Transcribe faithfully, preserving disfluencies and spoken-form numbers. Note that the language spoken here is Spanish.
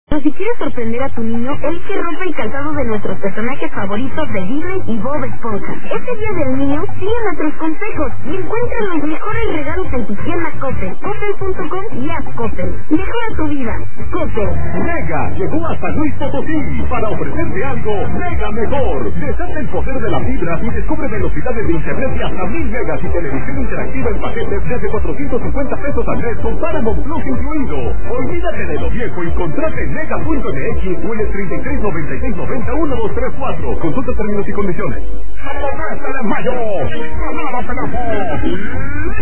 O si quieres sorprender a tu niño, elige ropa y calzado de nuestros personajes favoritos de Disney y Bob Esponja. Este día del niño, sigue nuestros consejos y encuentra los mejores regalos en tu tienda Coppel, coppel punto com y haz Coppel. Mejora tu vida. Coppel. Mega llegó hasta Luis Potosí para ofrecerte algo mega mejor. Desata el poder de la fibra y descubre velocidades de internet de hasta mil megas y televisión interactiva en paquetes desde cuatrocientos cincuenta pesos al mes con Paramount Plus incluido. Olvídate de lo viejo y contrate en mega punto m x o en el treinta y tres noventa y seis noventa uno dos tres cuatro. Consulta términos y condiciones. ¡Hasta de mayo! ¡Ganada, pedazo!